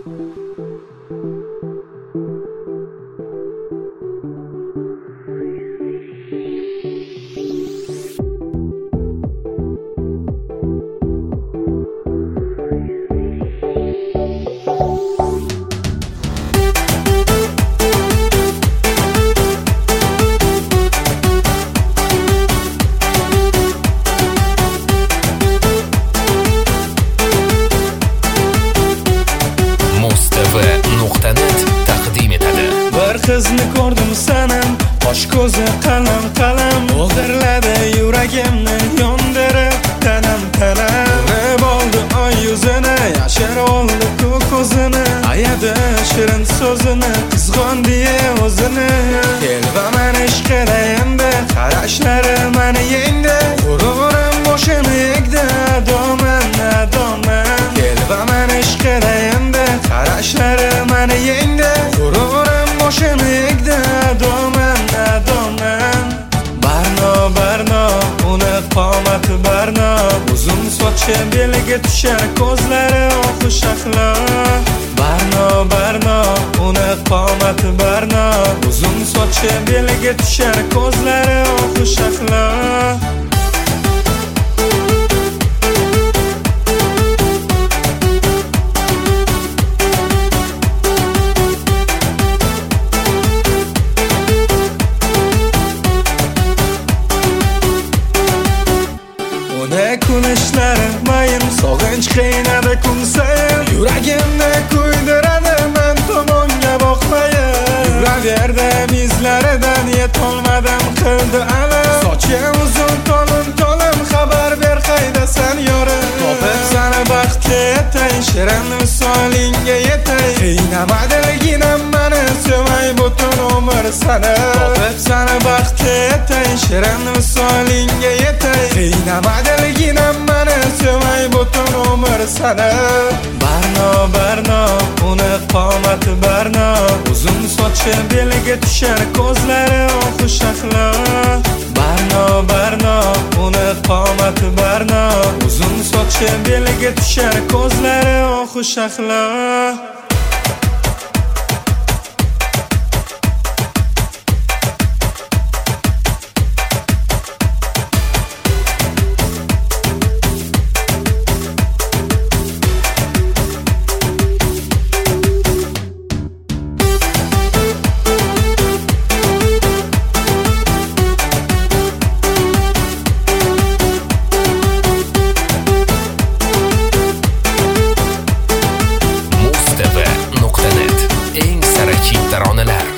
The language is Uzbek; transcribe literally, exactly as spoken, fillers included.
Qizni ko'rdim sanam, qosh ko'zi qalam qalam, o'g'irladi yuragimni yondirib tanam tanam. Urib oldi oy yuzini, yashirib oldi ko'k ko'zini, ayadi shirin so'zini, qizg'ondi o'zini. Kel va meni ishq endi, qarashlari meni yengdi, g'ururim boshini egdi, adoman adoman. Kel va meni ishq endi, qarashlari meni yengdi, g'ururim boshini egdi, adoman adoman. Barno barno uni qomati barno, uzun sochi beliga tushar, ko'zlari oqu shahlo. Barno barno uni qomati barno, uzun sochi beliga tushar, ko'zlari oqu shahlo. Kunishlari mayin, sog'inch qiynadi kun sayin, yuragimni kuydiradi men tomonga boqmayin. Yuraverdim izlaridan, yetolmadim qildi alam. Sochi uzun to'lim to'lim, xabar ber qaydasan yorim. Topib sani baxtga yetay, shirin visolingga yetay. Qiynamadirginam meni, sevay butun umr sani. Topib sani baxtga yetay, shirin visolingga yetay. Qiynamadirginam meni, sevay butun umr sani. Barno barno uni qomati barno, uzun sochi beliga tushar, ko'zlari oqu shahlo. Barno barno uni qomati barno, uzun sochi beliga tushar, ko'zlari oqu shahlo. Muz T V nuqta net eng sara chit taronalar.